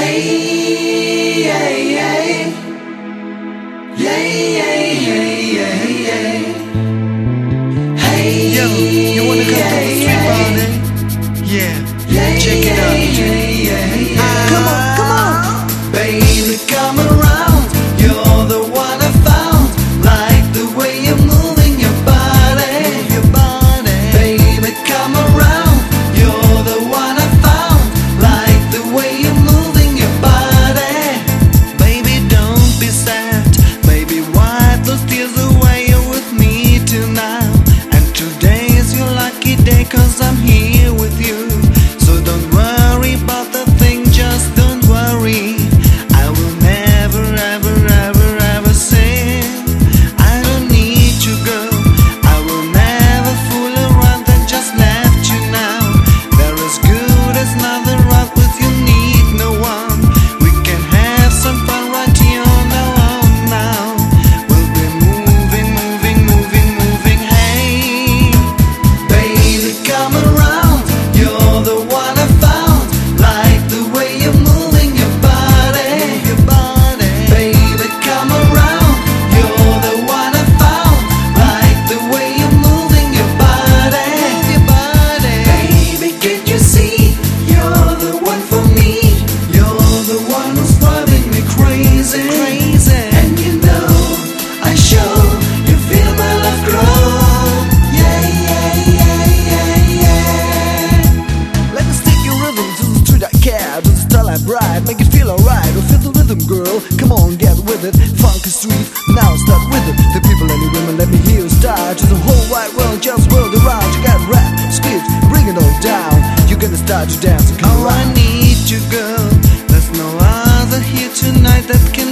Hey, yeah, yeah, yeah, yeah, yeah, yeah. Hey, yo, you wanna come to the street party? Yeah, check it out. Come on, come on, baby, come around. You're the one I found. Like the way you're moving your body, baby, come around. You're the one I found. Like the way you're moving your body. Baby, don't be sad. Baby, wipe those tears away. You're with me tonight. And today is your lucky day, 'cause I'm here with you. So don't worry about the thing, just don't worry. I will never, ever, ever, ever say I don't need you, girl. I will never fool around and just left you now. They're as good as another rock with you, need no one. We can have some fun right here on our own now. We'll be moving, moving, moving, moving. Hey, Baby, come around. You're the one I found. Like the way you're moving your body, baby, come around. You're the one I found. Like the way you're moving your body, baby, can't you see? You're the one for me. You're the one who's driving me crazy. And you know I show you feel my love grow. Yeah, yeah, yeah, yeah, yeah. Let me stick your rhythm to the street I care, to the style I bright, make it feel alright. Oh, feel the rhythm, girl. Come on, get with it. Funky street, now start with it. The people and the women, let me hear you start. To the whole wide world, just whirl around. You got rap, speech, bring it all down. You're gonna start to dance and come oh, I around. need you, girl. There's no other here tonight that can